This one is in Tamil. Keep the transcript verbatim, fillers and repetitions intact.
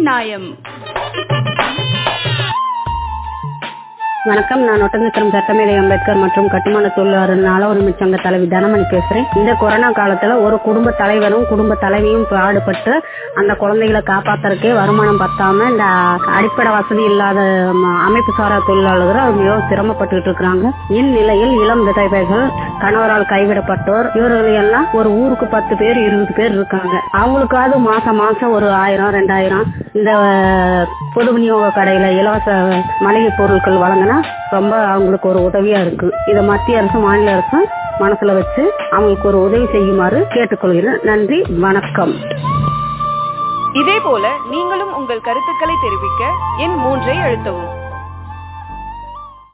நியாயம். வணக்கம். நான் ஒட்டஞ்சத்திரம் சட்டமேதை அம்பேத்கர் மற்றும் கட்டுமான தொழிலாளர் நல உரிமை சங்க தலைவி தனமணி பேசுறேன். இந்த கொரோனா காலத்துல ஒரு குடும்ப தலைவரும் குடும்ப தலைவியும் பாடுபட்டு அந்த குழந்தைகளை காப்பாத்துறதுக்கே வருமானம் பத்தாம இந்த அடிப்படை வசதி இல்லாத அமைப்பு சாரா தொழிலாளர்கள் மிகவும் சிரமப்பட்டு இருக்கிறாங்க. இந்நிலையில் இளம் விதவைகள், கணவரால் கைவிடப்பட்டோர், இவர்கள் எல்லாம் ஒரு ஊருக்கு பத்து பேர் இருபது பேர் இருக்காங்க. அவங்களுக்காவது மாசம் மாசம் ஒரு ஆயிரம் ரெண்டாயிரம் இந்த பொது விநியோக கடையில இலவச மளிகை பொருட்கள் வழங்கினா ரொம்ப அவங்களுக்கு ஒரு உதவியா இருக்கு. இதை மத்திய அரசு மாநில அரசு மனசுல வச்சு அவங்களுக்கு ஒரு உதவி செய்யுமாறு கேட்டுக்கொள்கிறேன். நன்றி, வணக்கம். இதே போல நீங்களும் உங்கள் கருத்துக்களை தெரிவிக்க எண் மூன்றை அழுத்தவும்.